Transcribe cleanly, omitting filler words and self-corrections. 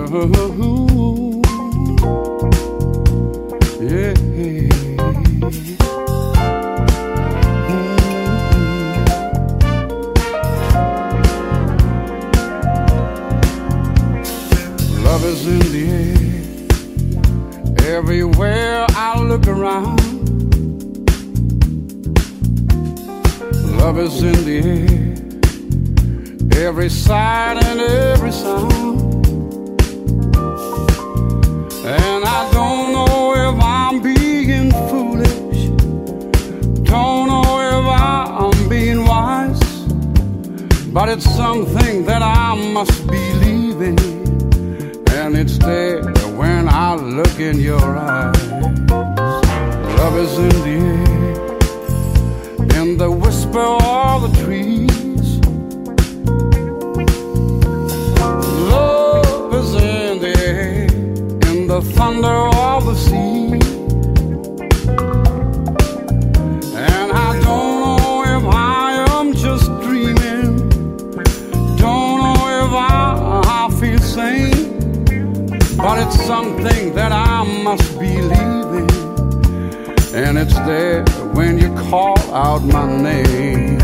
Ooh, yeah. Love is in the air, everywhere I look around. Love is in the air, every sight and every sound. And I don't know if I'm being foolish, don't know if I'm being wise, but it's something that I must believe in, and it's there when I look in your eyes. Love is in the air, in the whisper of the trees. Love is in the air, in the thunder of the sea. And I don't know if I am just dreaming, don't know if I feel sane, but it's something that I must believe in, and it's there when you call out my name.